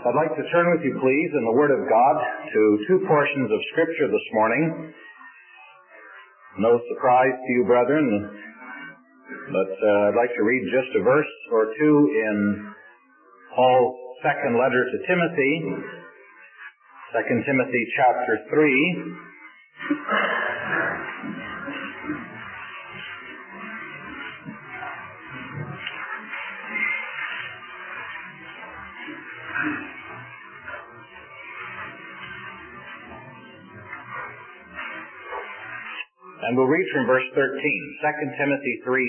I'd like to turn with you, please, in the Word of God to two portions of Scripture this morning. No surprise to you, brethren, but I'd like to read just a verse or two in Paul's second letter to Timothy, 2 Timothy chapter 3. And we'll read from verse 13, 2 Timothy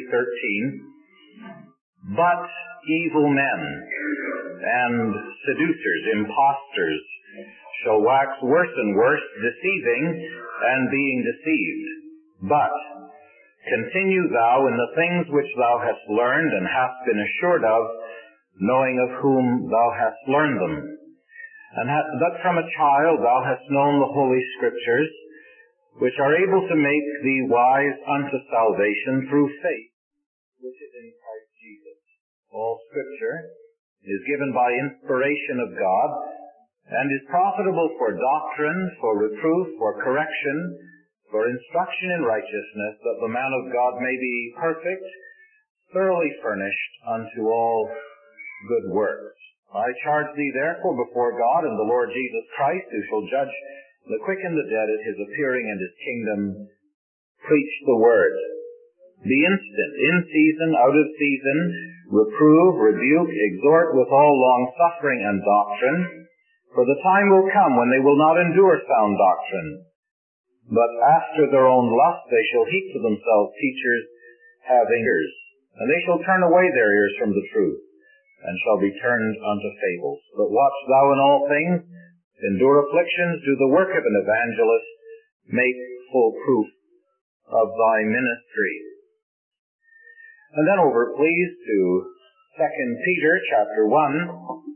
3:13. But evil men and seducers, impostors, shall wax worse and worse, deceiving and being deceived. But continue thou in the things which thou hast learned and hast been assured of, knowing of whom thou hast learned them. And that from a child thou hast known the Holy Scriptures, which are able to make thee wise unto salvation through faith, which is in Christ Jesus. All Scripture is given by inspiration of God, and is profitable for doctrine, for reproof, for correction, for instruction in righteousness, that the man of God may be perfect, thoroughly furnished unto all good works. I charge thee therefore before God and the Lord Jesus Christ, who shall judge the quick and the dead at his appearing and his kingdom, preach the word. Be instant, in season, out of season, reprove, rebuke, exhort with all long-suffering and doctrine. For the time will come when they will not endure sound doctrine, but after their own lust they shall heap to themselves teachers having ears, and they shall turn away their ears from the truth, and shall be turned unto fables. But watch thou in all things, endure afflictions, do the work of an evangelist, make full proof of thy ministry. And then over, please, to 2 Peter chapter 1.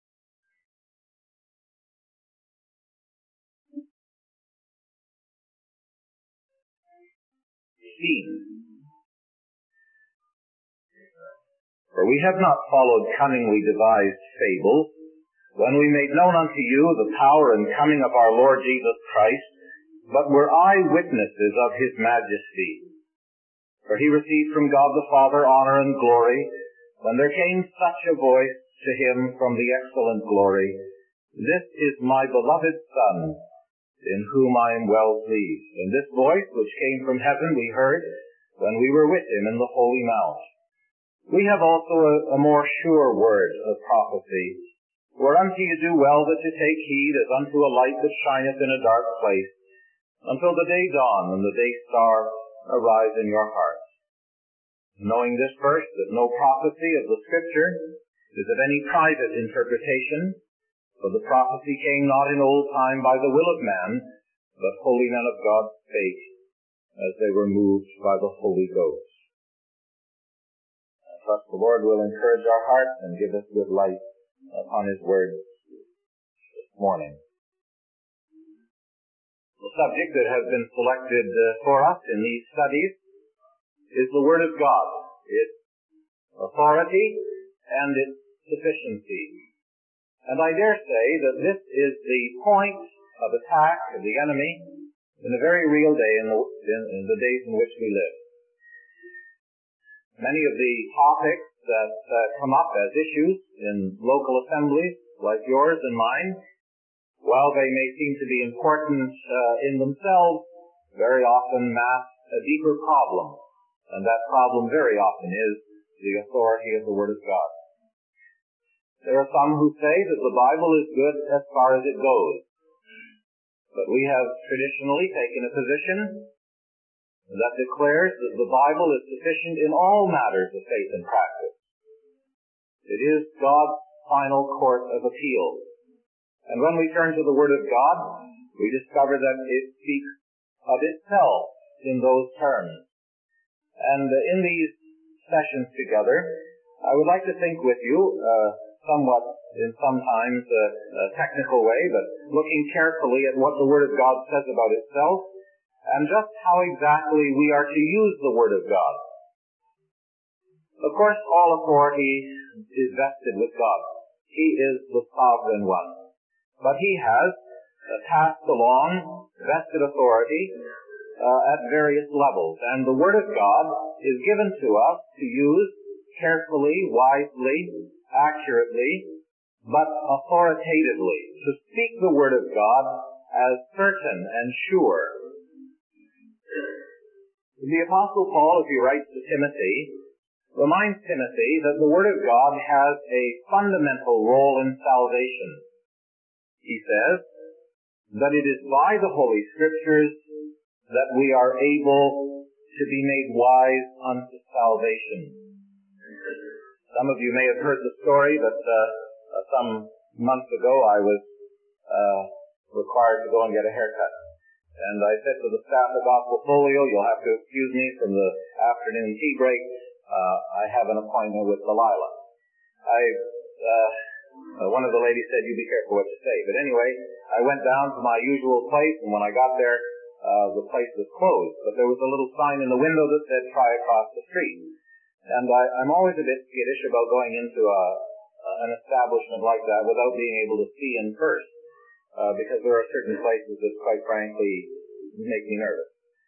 For we have not followed cunningly devised fables, when we made known unto you the power and coming of our Lord Jesus Christ, but were eyewitnesses of his majesty. For he received from God the Father honor and glory, when there came such a voice to him from the excellent glory, This is my beloved Son, in whom I am well pleased. And this voice which came from heaven we heard, when we were with him in the Holy Mount. We have also a more sure word of prophecy, whereunto you do well that to take heed as unto a light that shineth in a dark place, until the day dawn and the day star arise in your hearts. Knowing this first, that no prophecy of the Scripture is of any private interpretation, for the prophecy came not in old time by the will of man, but holy men of God spake, as they were moved by the Holy Ghost. I trust the Lord will encourage our hearts and give us good light upon his word this morning. The subject that has been selected for us in these studies is the Word of God, its authority and its sufficiency. And I dare say that this is the point of attack of the enemy in a very real day in the days in which we live. Many of the topics that come up as issues in local assemblies like yours and mine, while they may seem to be important in themselves, very often mask a deeper problem. And that problem very often is the authority of the Word of God. There are some who say that the Bible is good as far as it goes. But we have traditionally taken a position that declares that the Bible is sufficient in all matters of faith and practice. It is God's final court of appeal. And when we turn to the Word of God, we discover that it speaks of itself in those terms. And in these sessions together, I would like to think with you, somewhat in sometimes a technical way, but looking carefully at what the Word of God says about itself, and just how exactly we are to use the Word of God. Of course, all authority is vested with God. He is the sovereign one. But he has passed along vested authority at various levels. And the Word of God is given to us to use carefully, wisely, accurately, but authoritatively, to speak the Word of God as certain and sure. The Apostle Paul, as he writes to Timothy, reminds Timothy that the Word of God has a fundamental role in salvation. He says that it is by the Holy Scriptures that we are able to be made wise unto salvation. Some of you may have heard the story, but some months ago I was required to go and get a haircut. And I said to the staff at Gospel Folio, you'll have to excuse me from the afternoon tea break. I have an appointment with Delilah. One of the ladies said, you be careful what you say. But anyway, I went down to my usual place, and when I got there, the place was closed. But there was a little sign in the window that said, try across the street. And I'm always a bit skittish about going into an establishment like that without being able to see in first, because there are certain places that, quite frankly, make me nervous.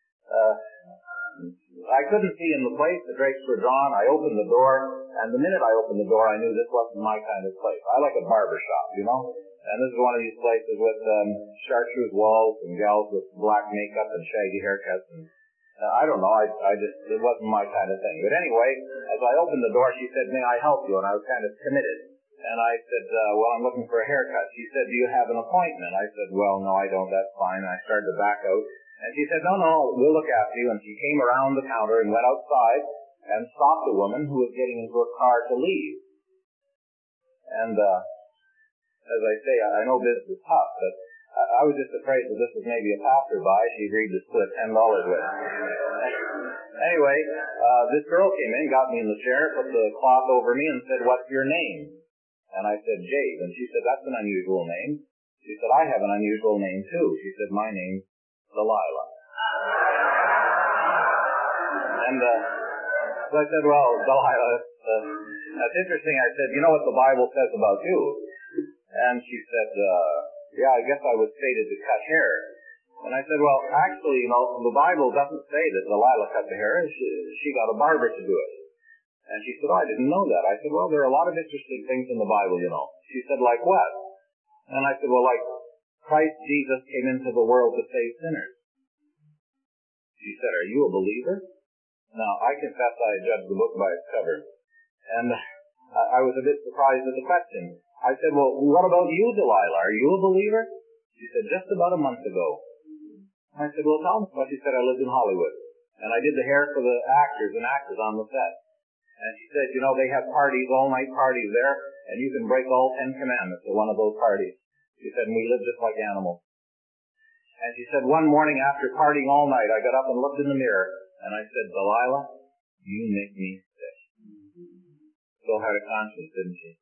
I couldn't see in the place. The drapes were drawn. I opened the door, and the minute I opened the door, I knew this wasn't my kind of place. I like a barber shop, you know? And this is one of these places with chartreuse walls and gals with black makeup and shaggy haircuts. And I don't know. It wasn't my kind of thing. But anyway, as I opened the door, she said, may I help you? And I was kind of timid. And I said, well, I'm looking for a haircut. She said, do you have an appointment? I said, well, no, I don't. That's fine. And I started to back out. And she said, no, we'll look after you. And she came around the counter and went outside and stopped a woman who was getting into a car to leave. And as I say, I know this is tough, but I was just afraid that this was maybe a passerby she agreed to split $10 with. Anyway, this girl came in, got me in the chair, put the cloth over me, and said, what's your name? And I said, Jade. And she said, that's an unusual name. She said, I have an unusual name too. She said, my name's Delilah. And so I said, well, Delilah, that's interesting. I said, you know what the Bible says about you? And she said, yeah, I guess I was fated to cut hair. And I said, well, actually, you know, the Bible doesn't say that Delilah cut the hair. She got a barber to do it. And she said, oh, I didn't know that. I said, well, there are a lot of interesting things in the Bible, you know. She said, like what? And I said, well, like Christ Jesus came into the world to save sinners. She said, are you a believer? Now, I confess I judged the book by its cover. And I was a bit surprised at the question. I said, well, what about you, Delilah? Are you a believer? She said, just about a month ago. I said, well, tell me what. She said, I lived in Hollywood. And I did the hair for the actors and actors on the set. And she said, you know, they have parties, all-night parties there, and you can break all 10 commandments at one of those parties. She said, and we live just like animals. And she said, one morning after partying all night, I got up and looked in the mirror, and I said, Delilah, you make me sick. Still had a conscience, didn't she?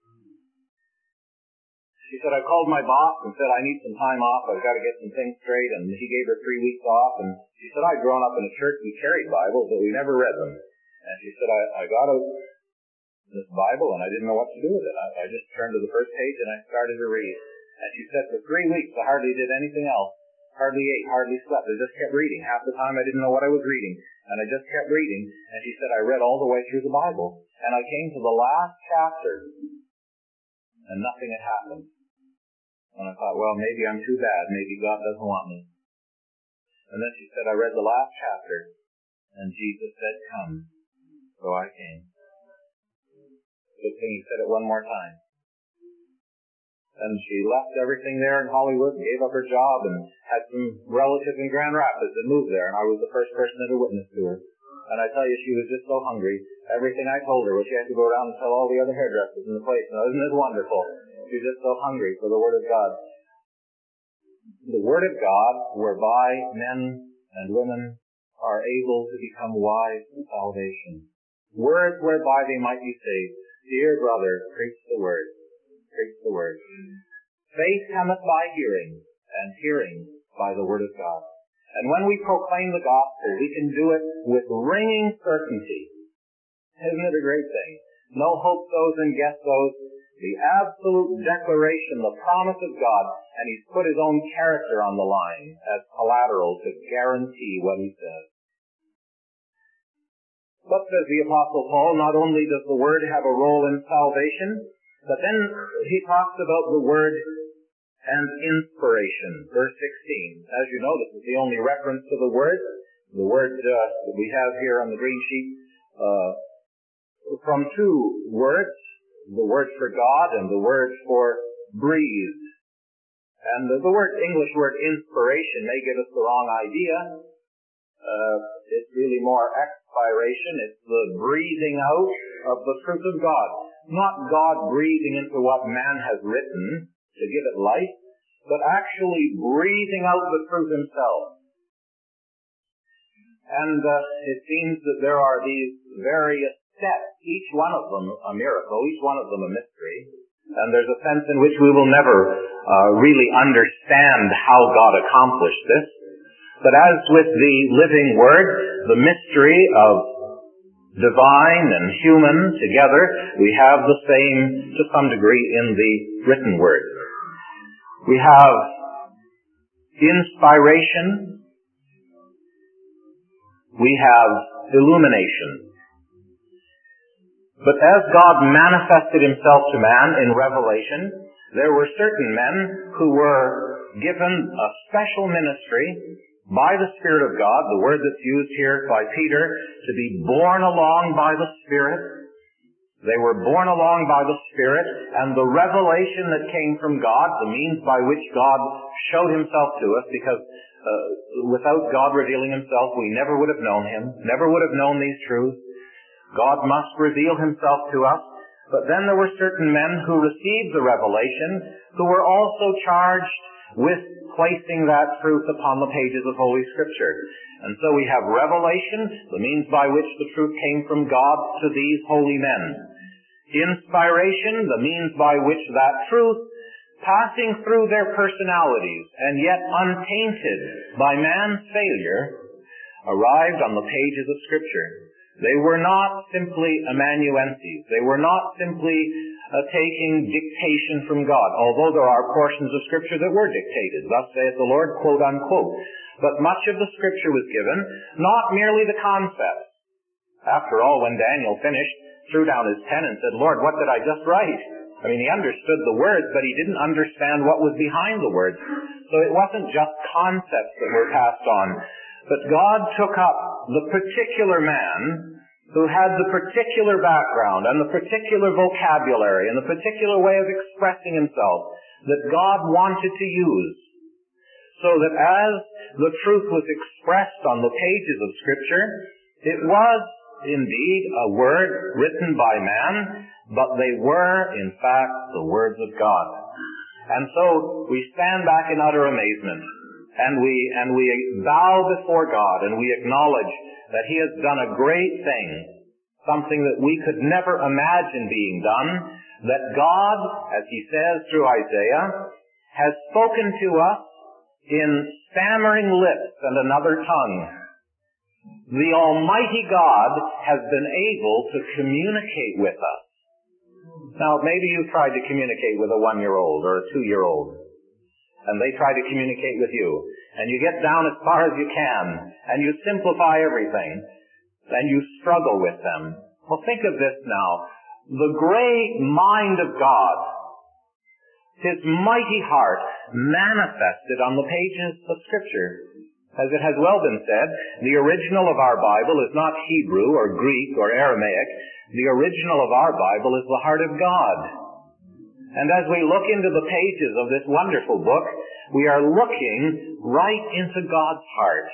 She said, I called my boss and said, I need some time off. I've got to get some things straight. And he gave her 3 weeks off. And she said, I'd grown up in a church. We carried Bibles, but we never read them. And she said, I got out this Bible, and I didn't know what to do with it. I just turned to the first page, and I started to read. And she said, for 3 weeks, I hardly did anything else. Hardly ate, hardly slept. I just kept reading. Half the time, I didn't know what I was reading. And I just kept reading. And she said, I read all the way through the Bible. And I came to the last chapter, and nothing had happened. And I thought, well, maybe I'm too bad. Maybe God doesn't want me. And then she said, I read the last chapter, and Jesus said, come. So I came. Good thing he said it one more time. And she left everything there in Hollywood, gave up her job, and had some relatives in Grand Rapids that moved there, and I was the first person that had witnessed to her. And I tell you, she was just so hungry. Everything I told her was she had to go around and tell all the other hairdressers in the place. Now, isn't it wonderful? She was just so hungry for the Word of God. The Word of God, whereby men and women are able to become wise in salvation. Words whereby they might be saved. Dear brother, preach the Word. Preach the Word. Faith cometh by hearing, and hearing by the Word of God. And when we proclaim the gospel, we can do it with ringing certainty. Isn't it a great thing? No hope-sos and guess-sos. the absolute declaration, the promise of God, and he's put his own character on the line as collateral to guarantee what he says. But, says the Apostle Paul, not only does the Word have a role in salvation, but then he talks about the Word and inspiration. Verse 16. As you know, this is the only reference to the Word. The Word that we have here on the green sheet from two words, the word for God and the word for breathed. And the English word inspiration may give us the wrong idea. It's really more expiration. It's the breathing out of the truth of God. Not God breathing into what man has written to give it life, but actually breathing out the truth himself. And it seems that there are these various steps, each one of them a miracle, each one of them a mystery. And there's a sense in which we will never really understand how God accomplished this. But as with the living Word, the mystery of divine and human together, we have the same, to some degree, in the written Word. We have inspiration. We have illumination. But as God manifested himself to man in Revelation, there were certain men who were given a special ministry by the Spirit of God, the word that's used here by Peter, to be borne along by the Spirit. They were borne along by the Spirit, and the revelation that came from God, the means by which God showed himself to us, because without God revealing himself, we never would have known him, never would have known these truths. God must reveal himself to us. But then there were certain men who received the revelation, who were also charged with placing that truth upon the pages of Holy Scripture. And so we have revelation, the means by which the truth came from God to these holy men. Inspiration, the means by which that truth, passing through their personalities and yet untainted by man's failure, arrived on the pages of Scripture. They were not simply amanuenses. They were not simply taking dictation from God, although there are portions of Scripture that were dictated. Thus saith the Lord, quote unquote. But much of the Scripture was given, not merely the concepts. After all, when Daniel finished, threw down his pen and said, Lord, what did I just write? I mean, he understood the words, but he didn't understand what was behind the words. So it wasn't just concepts that were passed on. But God took up the particular man who had the particular background and the particular vocabulary and the particular way of expressing himself that God wanted to use, so that as the truth was expressed on the pages of Scripture, it was indeed a word written by man, but they were, in fact, the words of God. And so we stand back in utter amazement. And we bow before God, and we acknowledge that he has done a great thing, something that we could never imagine being done, that God, as he says through Isaiah, has spoken to us in stammering lips and another tongue. The Almighty God has been able to communicate with us. Now, maybe you've tried to communicate with a 1-year-old or a 2-year-old. And they try to communicate with you. And you get down as far as you can, and you simplify everything, and you struggle with them. Well, think of this now. The great mind of God, his mighty heart, manifested on the pages of Scripture. As it has well been said, the original of our Bible is not Hebrew or Greek or Aramaic. The original of our Bible is the heart of God. And as we look into the pages of this wonderful book, we are looking right into God's heart.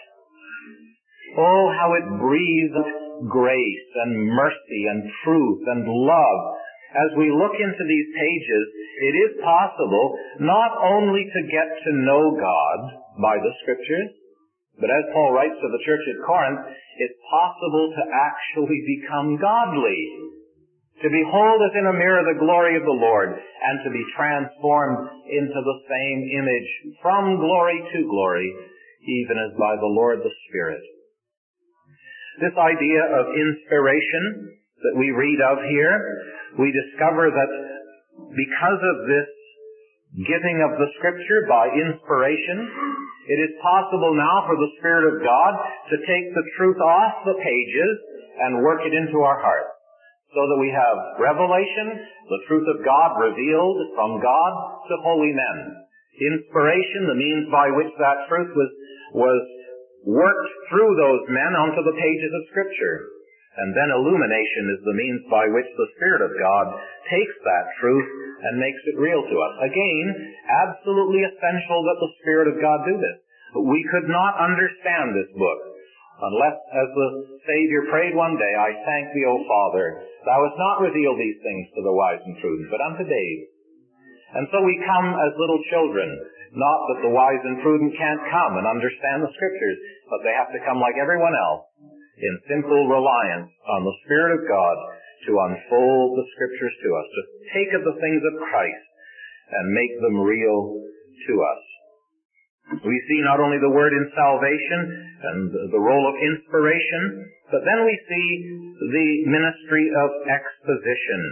Oh, how it breathes grace and mercy and truth and love. As we look into these pages, it is possible not only to get to know God by the Scriptures, but as Paul writes to the church at Corinth, it's possible to actually become godly. To behold as in a mirror the glory of the Lord, and to be transformed into the same image from glory to glory, even as by the Lord the Spirit. This idea of inspiration that we read of here, we discover that because of this giving of the Scripture by inspiration, it is possible now for the Spirit of God to take the truth off the pages and work it into our hearts, so that we have revelation, the truth of God revealed from God to holy men. Inspiration, the means by which that truth was worked through those men onto the pages of Scripture. And then illumination is the means by which the Spirit of God takes that truth and makes it real to us. Again, absolutely essential that the Spirit of God do this. But we could not understand this book unless, as the Savior prayed one day, I thank thee, O Father, thou hast not revealed these things to the wise and prudent, but unto babes. And so we come as little children. Not that the wise and prudent can't come and understand the Scriptures, but they have to come like everyone else, in simple reliance on the Spirit of God to unfold the Scriptures to us, to take of the things of Christ and make them real to us. We see not only the Word in salvation and the role of inspiration, but then we see the ministry of exposition.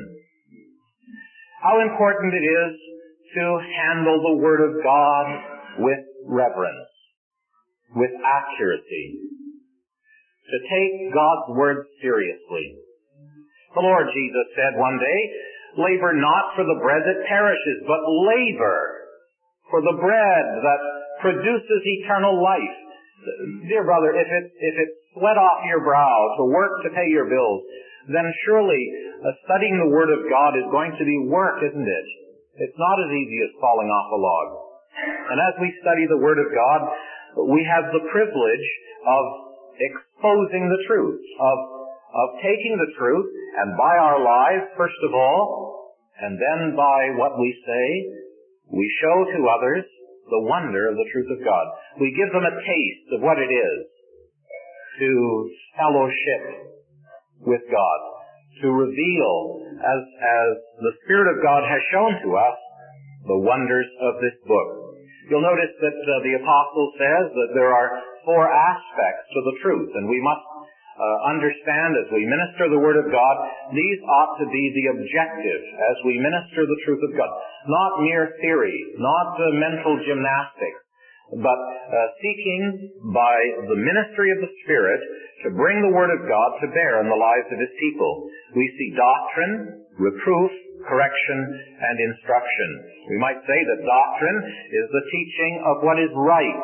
How important it is to handle the Word of God with reverence, with accuracy, to take God's Word seriously. The Lord Jesus said one day, labor not for the bread that perishes, but labor for the bread that produces eternal life. Dear brother, if it's sweat off your brow to work to pay your bills, then surely studying the Word of God is going to be work, isn't it? It's not as easy as falling off a log. And as we study the Word of God, we have the privilege of exposing the truth, of taking the truth, and by our lives, first of all, and then by what we say, we show to others the wonder of the truth of God. We give them a taste of what it is to fellowship with God, to reveal, as the Spirit of God has shown to us, the wonders of this book. You'll notice that the Apostle says that there are 4 aspects to the truth, and we must understand as we minister the Word of God, these ought to be the objective as we minister the truth of God. Not mere theory, not mental gymnastics, but seeking by the ministry of the Spirit to bring the Word of God to bear in the lives of His people. We see doctrine, reproof, correction, and instruction. We might say that doctrine is the teaching of what is right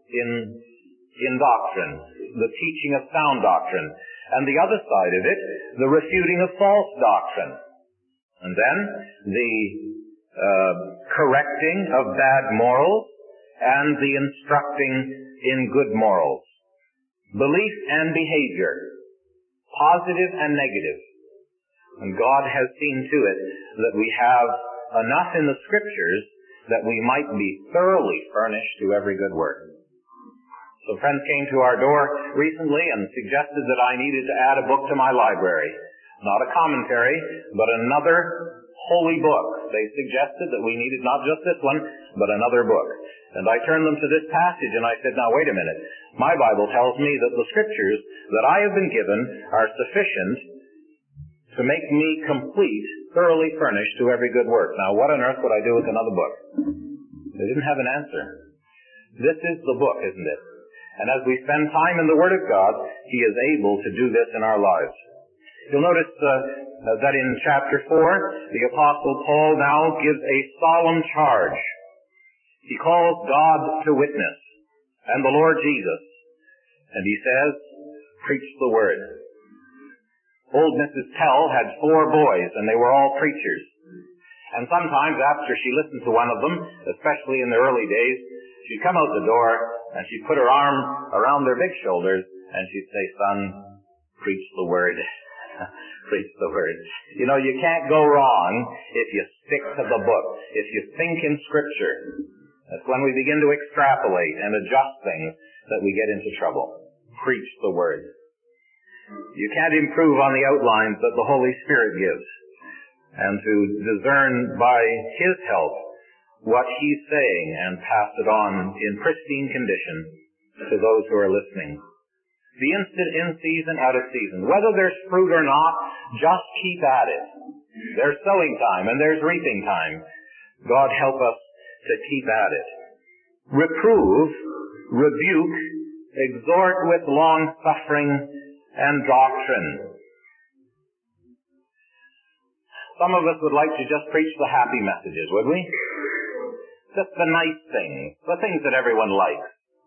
in doctrine, the teaching of sound doctrine. And the other side of it, the refuting of false doctrine. And then the correcting of bad morals and the instructing in good morals. Belief and behavior, positive and negative. And God has seen to it that we have enough in the Scriptures that we might be thoroughly furnished to every good work. So friends came to our door recently and suggested that I needed to add a book to my library. Not a commentary, but another holy book. They suggested that we needed not just this one, but another book. And I turned them to this passage and I said, now wait a minute. My Bible tells me that the Scriptures that I have been given are sufficient to make me complete, thoroughly furnished to every good work. Now what on earth would I do with another book? They didn't have an answer. This is the book, isn't it? And as we spend time in the Word of God, He is able to do this in our lives. You'll notice that in chapter 4, the Apostle Paul now gives a solemn charge. He calls God to witness, and the Lord Jesus. And he says, preach the Word. Old Mrs. Pell had 4 boys, and they were all preachers. And sometimes after she listened to one of them, especially in the early days, she'd come out the door, and she'd put her arm around their big shoulders, and she'd say, son, preach the Word. Preach the Word. You know, you can't go wrong if you stick to the book, if you think in Scripture. That's when we begin to extrapolate and adjust things that we get into trouble. Preach the Word. You can't improve on the outlines that the Holy Spirit gives. And to discern by His help what He's saying and pass it on in pristine condition to those who are listening. Be in season, out of season. Whether there's fruit or not, just keep at it. There's sowing time and there's reaping time. God help us to keep at it. Reprove, rebuke, exhort with long suffering and doctrine. Some of us would like to just preach the happy messages, would we? Just the nice things, the things that everyone likes.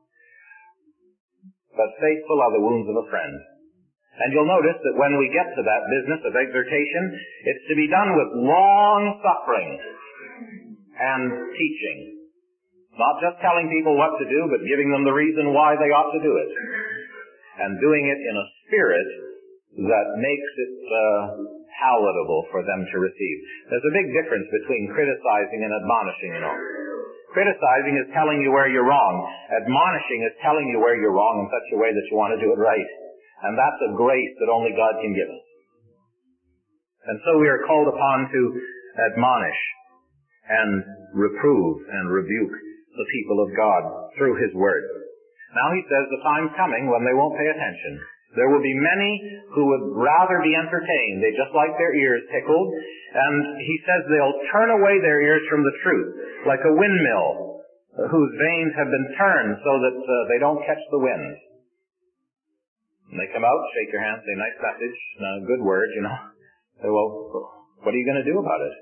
But faithful are the wounds of a friend. And you'll notice that when we get to that business of exhortation, it's to be done with long suffering and teaching. Not just telling people what to do, but giving them the reason why they ought to do it. And doing it in a spirit that makes it palatable for them to receive. There's a big difference between criticizing and admonishing, you know. Criticizing is telling you where you're wrong. Admonishing is telling you where you're wrong in such a way that you want to do it right. And that's a grace that only God can give us. And so we are called upon to admonish and reprove and rebuke the people of God through His Word. Now He says the time's coming when they won't pay attention. There will be many who would rather be entertained. They just like their ears tickled. And He says they'll turn away their ears from the truth, like a windmill whose vanes have been turned so that they don't catch the wind. And they come out, shake your hand, say, nice message, good word, you know. Say, well, what are you going to do about it?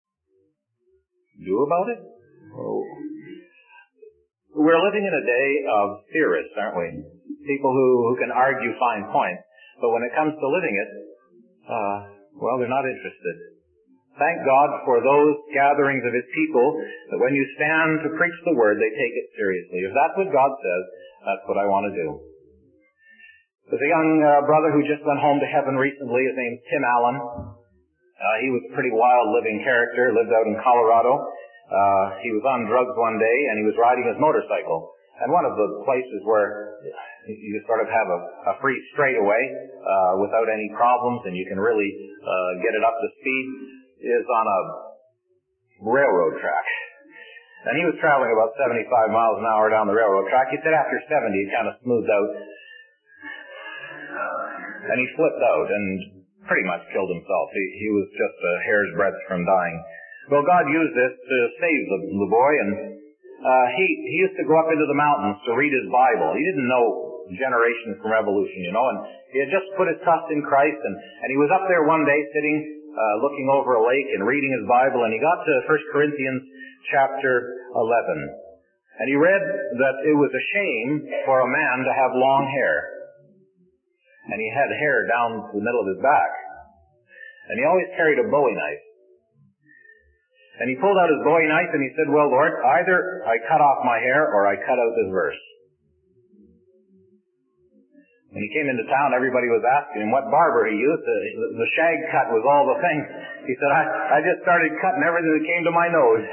Do about it? Oh. We're living in a day of theorists, aren't we? People who can argue fine points, but when it comes to living it, well, they're not interested. Thank God for those gatherings of His people that when you stand to preach the Word, they take it seriously. If that's what God says, that's what I want to do. There's a young brother who just went home to heaven recently. His name's Tim Allen. He was a pretty wild-living character, lived out in Colorado. He was on drugs one day, and he was riding his motorcycle. And one of the places where you sort of have a free straightaway without any problems, and you can really get it up to speed, is on a railroad track. And he was traveling about 75 miles an hour down the railroad track. He said after 70 it kind of smoothed out. And he flipped out and pretty much killed himself. He was just a hair's breadth from dying. Well, God used this to save the boy, and he used to go up into the mountains to read his Bible. He didn't know generations from revolution, you know, and he had just put his trust in Christ, and he was up there one day sitting, looking over a lake and reading his Bible, and he got to 1 Corinthians chapter 11. And he read that it was a shame for a man to have long hair. And he had hair down the middle of his back. And he always carried a Bowie knife. And he pulled out his Bowie knife and he said, well, Lord, either I cut off my hair or I cut out this verse. When he came into town, everybody was asking him what barber he used. The shag cut was all the thing. He said, I just started cutting everything that came to my nose.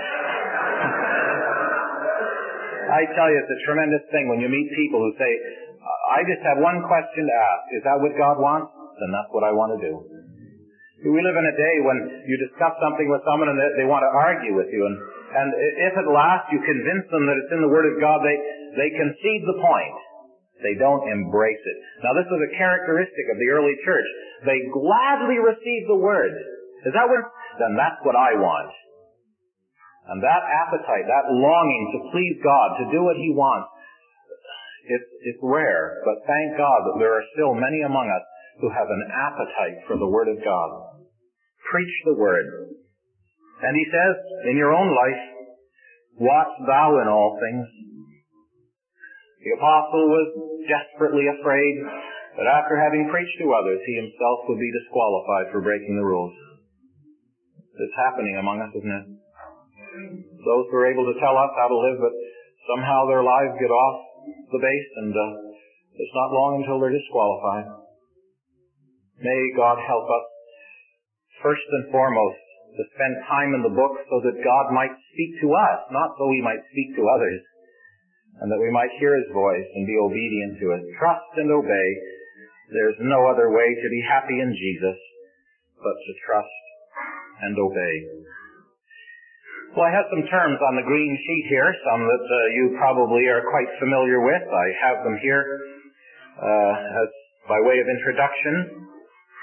I tell you, it's a tremendous thing when you meet people who say, I just have one question to ask. Is that what God wants? Then that's what I want to do. We live in a day when you discuss something with someone and they want to argue with you. And if at last you convince them that it's in the Word of God, they concede the point. They don't embrace it. Now this was a characteristic of the early church. They gladly received the Word. Is that what? Then that's what I want. And that appetite, that longing to please God, to do what He wants, it's rare. But thank God that there are still many among us who have an appetite for the Word of God. Preach the Word. And He says, in your own life, watch thou in all things. The apostle was desperately afraid that after having preached to others, he himself would be disqualified for breaking the rules. It's happening among us, isn't it? Those who are able to tell us how to live, but somehow their lives get off the base, and it's not long until they're disqualified. May God help us, first and foremost, to spend time in the book so that God might speak to us, not so we might speak to others, and that we might hear His voice and be obedient to it. Trust and obey. There's no other way to be happy in Jesus but to trust and obey. Well, I have some terms on the green sheet here, some that you probably are quite familiar with. I have them here as by way of introduction.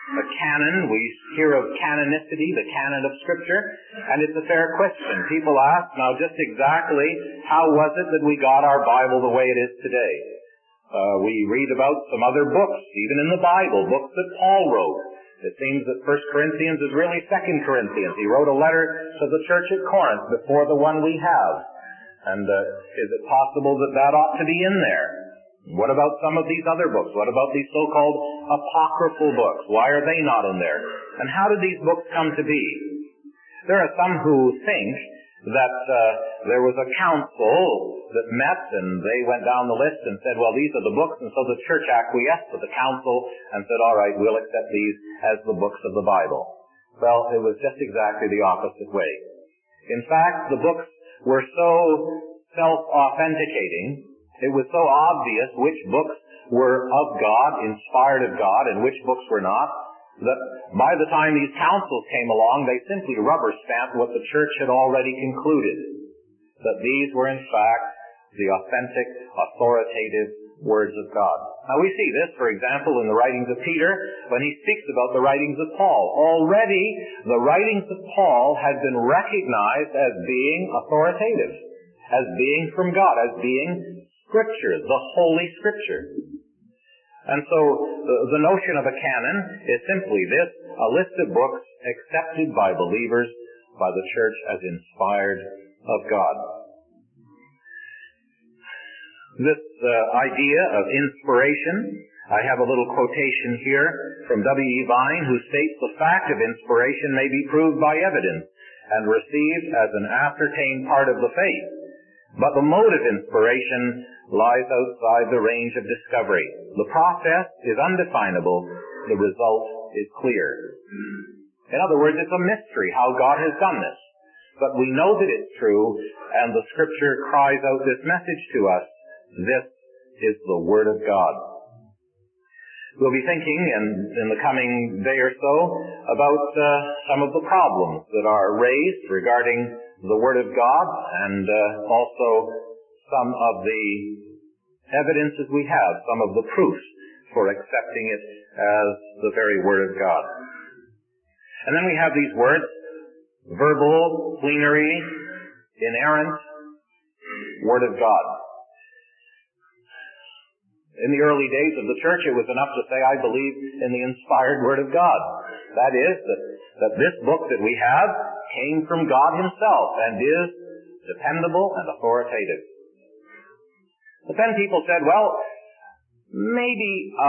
The canon, we hear of canonicity, the canon of Scripture, and it's a fair question. People ask, now just exactly how was it that we got our Bible the way it is today? We read about some other books, even in the Bible, books that Paul wrote. It seems that 1 Corinthians is really 2 Corinthians. He wrote a letter to the church at Corinth before the one we have. And is it possible that that ought to be in there? What about some of these other books? What about these so-called apocryphal books? Why are they not in there? And how did these books come to be? There are some who think that there was a council that met and they went down the list and said, well, these are the books, and so the church acquiesced with the council and said, all right, we'll accept these as the books of the Bible. Well, it was just exactly the opposite way. In fact, the books were so self-authenticating, it was so obvious which books were of God, inspired of God, and which books were not, that by the time these councils came along, they simply rubber-stamped what the church had already concluded, that these were in fact the authentic, authoritative words of God. Now we see this, for example, in the writings of Peter, when he speaks about the writings of Paul. Already, the writings of Paul had been recognized as being authoritative, as being from God, as being Scripture, the Holy Scripture. And so the notion of a canon is simply this, a list of books accepted by believers, by the church as inspired of God. This idea of inspiration, I have a little quotation here from W.E. Vine, who states the fact of inspiration may be proved by evidence and received as an ascertained part of the faith. But the mode of inspiration lies outside the range of discovery. The process is undefinable. The result is clear. In other words, it's a mystery how God has done this. But we know that it's true, and the Scripture cries out this message to us. This is the Word of God. We'll be thinking in the coming day or so about some of the problems that are raised regarding the Word of God, and also some of the evidences we have, some of the proofs for accepting it as the very Word of God. And then we have these words, verbal, plenary, inerrant, Word of God. In the early days of the church, it was enough to say, I believe in the inspired Word of God. That is, that this book that we have came from God Himself and is dependable and authoritative. But then people said, well, maybe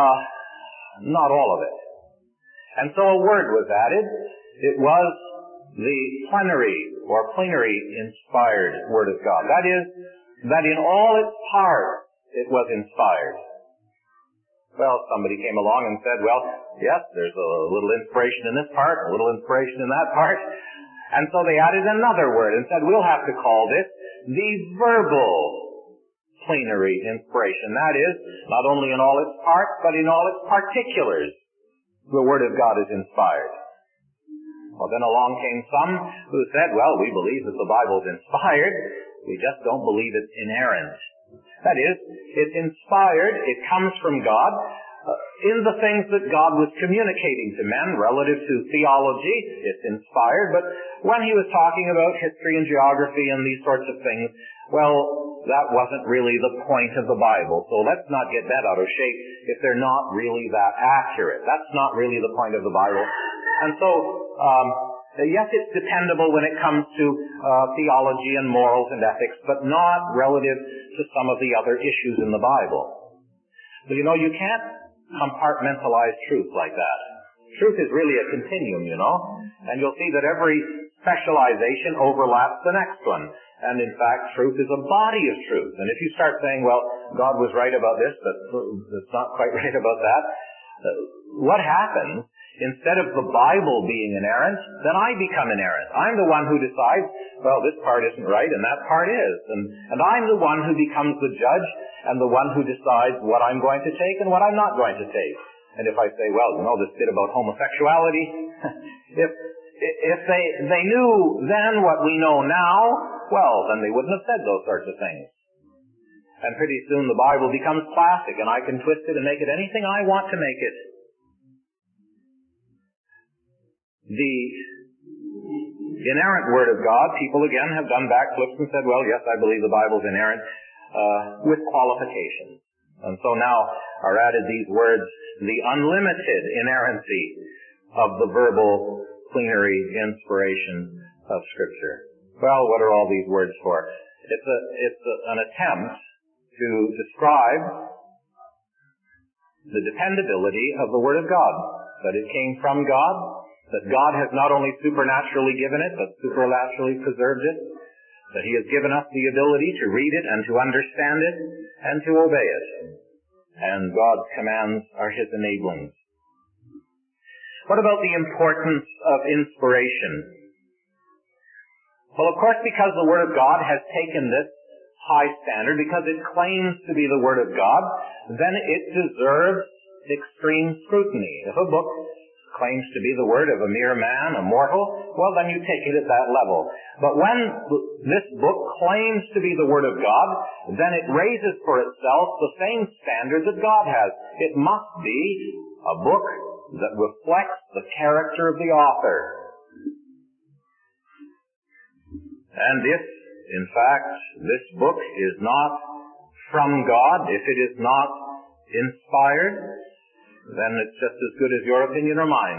not all of it. And so a word was added. It was the plenary or plenary inspired Word of God. That is, that in all its parts it was inspired. Well, somebody came along and said, well, yes, there's a little inspiration in this part, a little inspiration in that part. And so they added another word and said, we'll have to call this the verbal plenary inspiration. That is, not only in all its parts, but in all its particulars, the Word of God is inspired. Well, then along came some who said, well, we believe that the Bible is inspired, we just don't believe it's inerrant. That is, it's inspired, it comes from God, in the things that God was communicating to men relative to theology, it's inspired, but when He was talking about history and geography and these sorts of things, well, that wasn't really the point of the Bible. So let's not get that out of shape if they're not really that accurate. That's not really the point of the Bible. And so, yes, it's dependable when it comes to theology and morals and ethics, but not relative to some of the other issues in the Bible. But you know, you can't compartmentalize truth like that. Truth is really a continuum, you know, and you'll see that every specialization overlaps the next one. And in fact, truth is a body of truth. And if you start saying, well, God was right about this, but it's not quite right about that, what happens? Instead of the Bible being inerrant, then I become inerrant. I'm the one who decides, well, this part isn't right and that part is. And I'm the one who becomes the judge and the one who decides what I'm going to take and what I'm not going to take. And if I say, well, you know, this bit about homosexuality, if they knew then what we know now, well, then they wouldn't have said those sorts of things. And pretty soon the Bible becomes plastic and I can twist it and make it anything I want to make it. the inerrant Word of God, people again have done backflips and said, well, yes, I believe the Bible's inerrant, with qualifications. And so now are added these words, the unlimited inerrancy of the verbal plenary inspiration of Scripture. Well, what are all these words for? It's an attempt to describe the dependability of the Word of God, that it came from God, that God has not only supernaturally given it, but supernaturally preserved it, that He has given us the ability to read it and to understand it and to obey it. And God's commands are His enablings. What about the importance of inspiration? Well, of course, because the Word of God has taken this high standard, because it claims to be the Word of God, then it deserves extreme scrutiny. If a book claims to be the word of a mere man, a mortal, well, then you take it at that level. But when this book claims to be the Word of God, then it raises for itself the same standard that God has. It must be a book that reflects the character of the author. And if, in fact, this book is not from God, if it is not inspired, then it's just as good as your opinion or mine.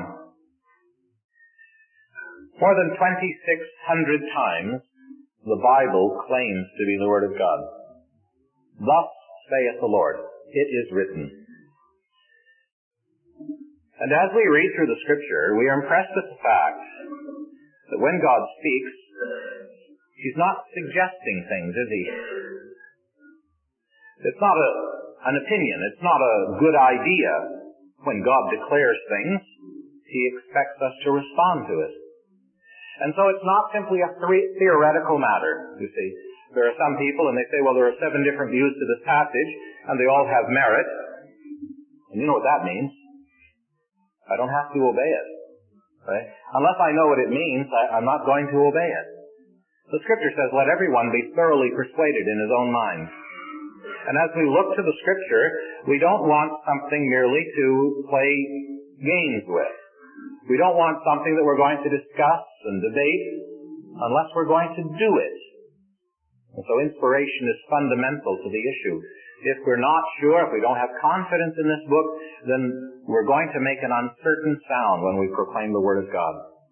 More than 2,600 times the Bible claims to be the Word of God. Thus saith the Lord, it is written. And as we read through the Scripture, we are impressed with the fact that when God speaks, He's not suggesting things, is He? It's not an opinion. It's not a good idea. When God declares things, He expects us to respond to it. And so it's not simply a theoretical matter, you see. There are some people, and they say, well, there are 7 different views to this passage, and they all have merit. And you know what that means. I don't have to obey it. Right? Unless I know what it means, I'm not going to obey it. The Scripture says, let everyone be thoroughly persuaded in his own mind. And as we look to the Scripture, we don't want something merely to play games with. We don't want something that we're going to discuss and debate unless we're going to do it. And so inspiration is fundamental to the issue. If we're not sure, if we don't have confidence in this book, then we're going to make an uncertain sound when we proclaim the Word of God.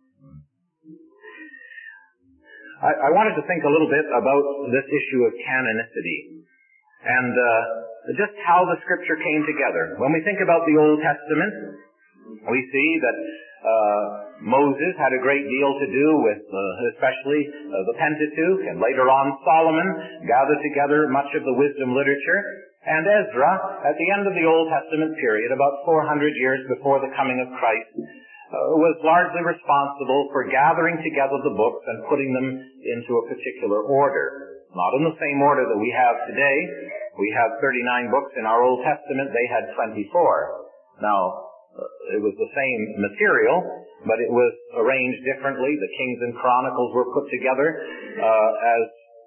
I wanted to think a little bit about this issue of canonicity. And just how the Scripture came together. When we think about the Old Testament, we see that Moses had a great deal to do with especially the Pentateuch, and later on Solomon gathered together much of the wisdom literature. And Ezra, at the end of the Old Testament period, about 400 years before the coming of Christ, was largely responsible for gathering together the books and putting them into a particular order. Not in the same order that we have today. We have 39 books in our Old Testament. They had 24. Now, it was the same material, but it was arranged differently. The Kings and Chronicles were put together as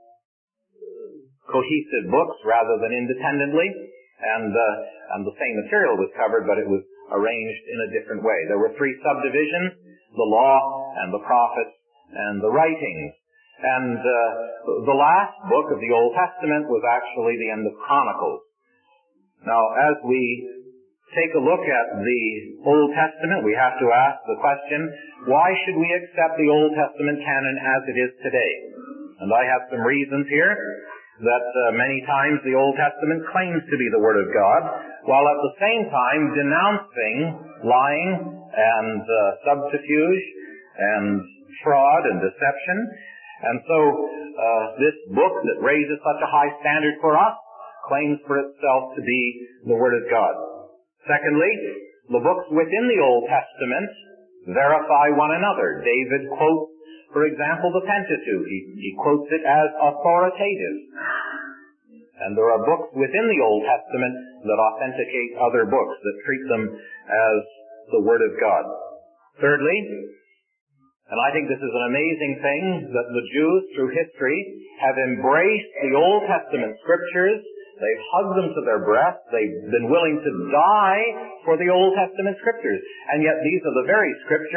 cohesive books rather than independently. And the same material was covered, but it was arranged in a different way. There were 3 subdivisions, the law and the prophets and the writings. And the last book of the Old Testament was actually the end of Chronicles. Now, as we take a look at the Old Testament, we have to ask the question, why should we accept the Old Testament canon as it is today? And I have some reasons here that many times the Old Testament claims to be the Word of God, while at the same time denouncing lying and subterfuge and fraud and deception. And so this book that raises such a high standard for us claims for itself to be the Word of God. Secondly, the books within the Old Testament verify one another. David quotes, for example, the Pentateuch. He quotes it as authoritative. And there are books within the Old Testament that authenticate other books, that treat them as the Word of God. Thirdly, and I think this is an amazing thing, that the Jews through history have embraced the Old Testament Scriptures. They've hugged them to their breast. They've been willing to die for the Old Testament Scriptures. And yet these are the very Scriptures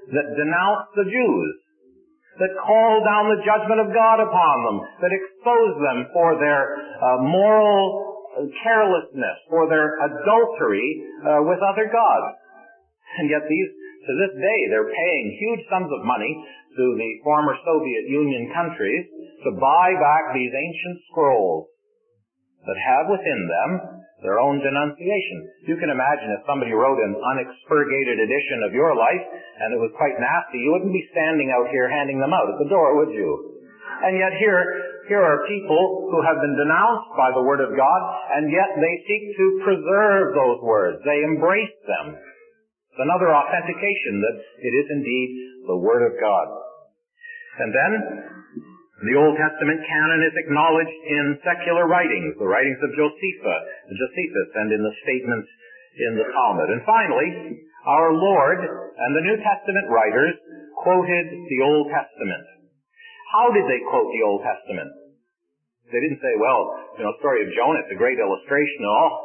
that denounce the Jews, that call down the judgment of God upon them, that expose them for their moral carelessness, for their adultery with other gods. And yet these, to this day, they're paying huge sums of money to the former Soviet Union countries to buy back these ancient scrolls that have within them their own denunciation. You can imagine if somebody wrote an unexpurgated edition of your life and it was quite nasty, you wouldn't be standing out here handing them out at the door, would you? And yet here are people who have been denounced by the Word of God, and yet they seek to preserve those words. They embrace them. It's another authentication that it is indeed the Word of God. And then the Old Testament canon is acknowledged in secular writings, the writings of Josephus, and in the statements in the Talmud. And finally, our Lord and the New Testament writers quoted the Old Testament. How did they quote the Old Testament? They didn't say, the story of Jonah, it's a great illustration of all,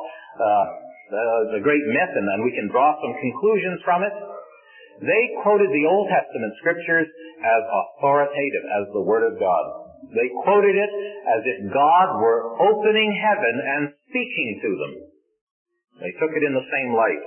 a great myth, and then we can draw some conclusions from it. They quoted the Old Testament scriptures as authoritative, as the Word of God. They quoted it as if God were opening heaven and speaking to them. They took it in the same light.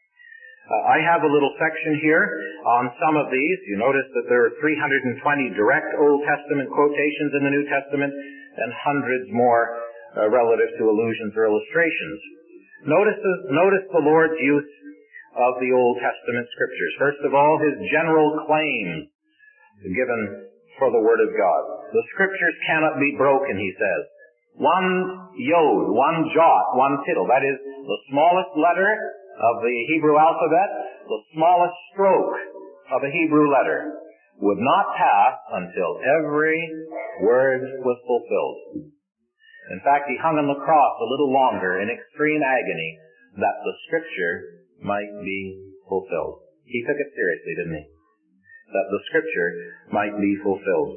I have a little section here on some of these. You notice that there are 320 direct Old Testament quotations in the New Testament and hundreds more relative to allusions or illustrations. Notice the Lord's use of the Old Testament scriptures. First of all, his general claims given for the Word of God. The scriptures cannot be broken, he says. One yod, one jot, one tittle, that is the smallest letter of the Hebrew alphabet, the smallest stroke of a Hebrew letter, would not pass until every word was fulfilled. In fact, he hung on the cross a little longer in extreme agony that the scripture might be fulfilled. He took it seriously, didn't he? That the scripture might be fulfilled.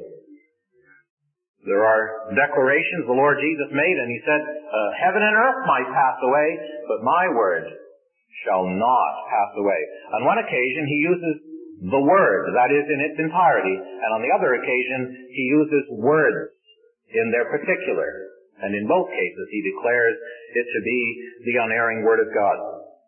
There are declarations the Lord Jesus made, and he said, heaven and earth might pass away, but my word shall not pass away. On one occasion, he uses the word, that is, in its entirety, and on the other occasion, he uses words in their particular. And in both cases, he declares it to be the unerring Word of God.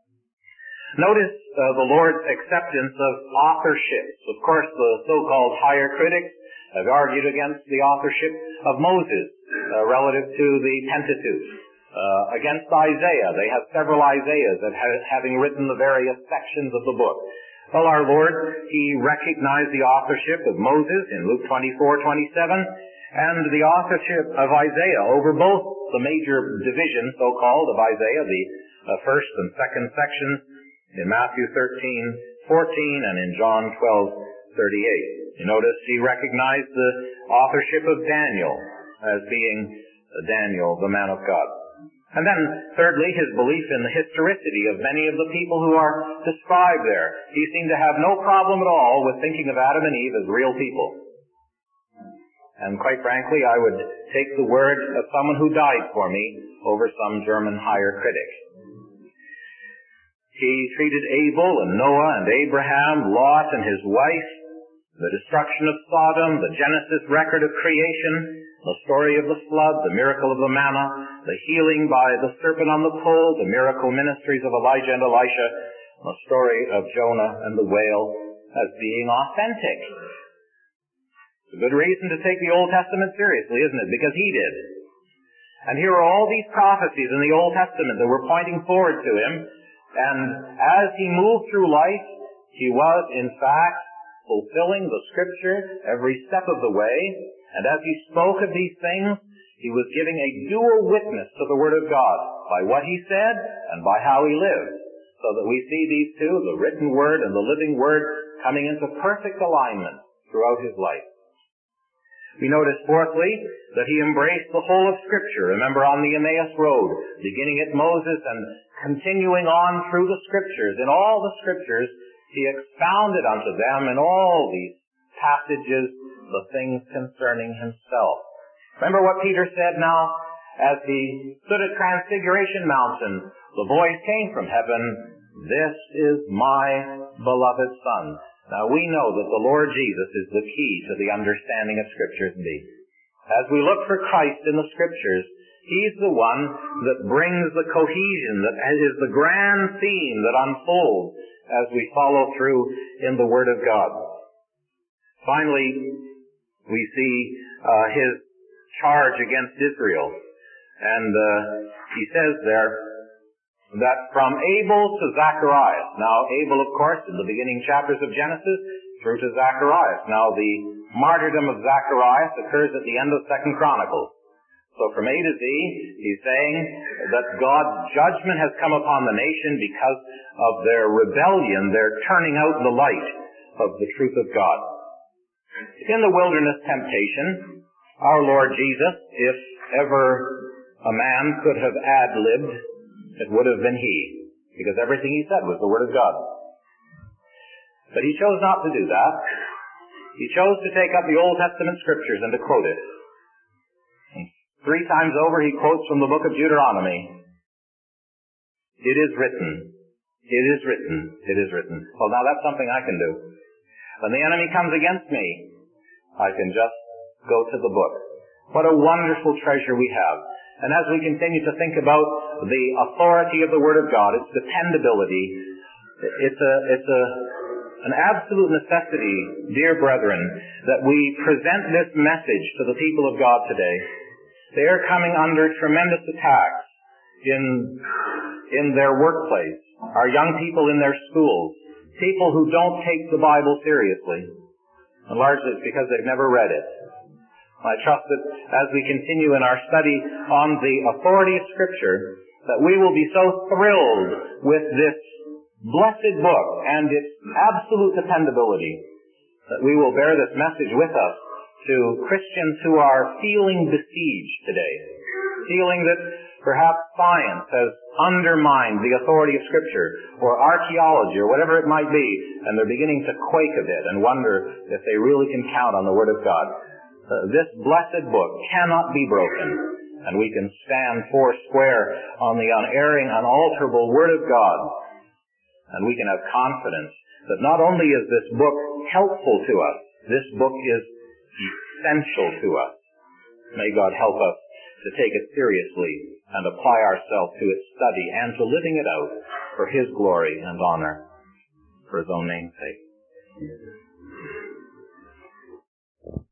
Notice the Lord's acceptance of authorships. Of course, the so-called higher critics have argued against the authorship of Moses relative to the Pentateuch. Against Isaiah, they have several Isaiahs that having written the various sections of the book. Well, our Lord, he recognized the authorship of Moses in Luke 24:27, and the authorship of Isaiah over both the major divisions, so-called, of Isaiah, the first and second sections, in Matthew 13:14 and in John 12:38. You notice he recognized the authorship of Daniel as being Daniel, the man of God. And then, thirdly, his belief in the historicity of many of the people who are described there. He seemed to have no problem at all with thinking of Adam and Eve as real people. And quite frankly, I would take the word of someone who died for me over some German higher critic. He treated Abel and Noah and Abraham, Lot and his wife, the destruction of Sodom, the Genesis record of creation, the story of the flood, the miracle of the manna, the healing by the serpent on the pole, the miracle ministries of Elijah and Elisha, the story of Jonah and the whale as being authentic. It's a good reason to take the Old Testament seriously, isn't it? Because he did. And here are all these prophecies in the Old Testament that were pointing forward to him. And as he moved through life, he was, in fact, fulfilling the Scripture every step of the way. And as he spoke of these things, he was giving a dual witness to the Word of God by what he said and by how he lived. So that we see these two, the written Word and the living Word, coming into perfect alignment throughout his life. We notice, fourthly, that he embraced the whole of Scripture. Remember, on the Emmaus Road, beginning at Moses and continuing on through the Scriptures. In all the Scriptures, he expounded unto them in all these passages the things concerning himself. Remember what Peter said now? As he stood at Transfiguration Mountain, the voice came from heaven, "This is my beloved Son." Now we know that the Lord Jesus is the key to the understanding of Scriptures indeed. As we look for Christ in the Scriptures, He's the one that brings the cohesion, that is the grand theme that unfolds as we follow through in the Word of God. Finally, we see His charge against Israel. And He says there that from Abel to Zacharias. Now, Abel, of course, in the beginning chapters of Genesis, through to Zacharias. Now, the martyrdom of Zacharias occurs at the end of 2 Chronicles. So from A to Z, he's saying that God's judgment has come upon the nation because of their rebellion, their turning out the light of the truth of God. In the wilderness temptation, our Lord Jesus, if ever a man could have ad-libbed, it would have been He, because everything He said was the Word of God. But He chose not to do that. He chose to take up the Old Testament Scriptures and to quote it. And 3 times over He quotes from the book of Deuteronomy. It is written. It is written. It is written. Well, now that's something I can do. When the enemy comes against me, I can just go to the book. What a wonderful treasure we have. And as we continue to think about the authority of the Word of God, its dependability, it's an absolute necessity, dear brethren, that we present this message to the people of God today. They are coming under tremendous attacks in their workplace, our young people in their schools, people who don't take the Bible seriously. And largely it's because they've never read it. I trust that as we continue in our study on the authority of Scripture, that we will be so thrilled with this blessed book and its absolute dependability that we will bear this message with us to Christians who are feeling besieged today, feeling that perhaps science has undermined the authority of Scripture, or archaeology, or whatever it might be, and they're beginning to quake a bit and wonder if they really can count on the Word of God. This blessed book cannot be broken, and we can stand foursquare on the unerring, unalterable Word of God, and we can have confidence that not only is this book helpful to us, this book is essential to us. May God help us to take it seriously and apply ourselves to its study and to living it out for His glory and honor, for His own name's sake.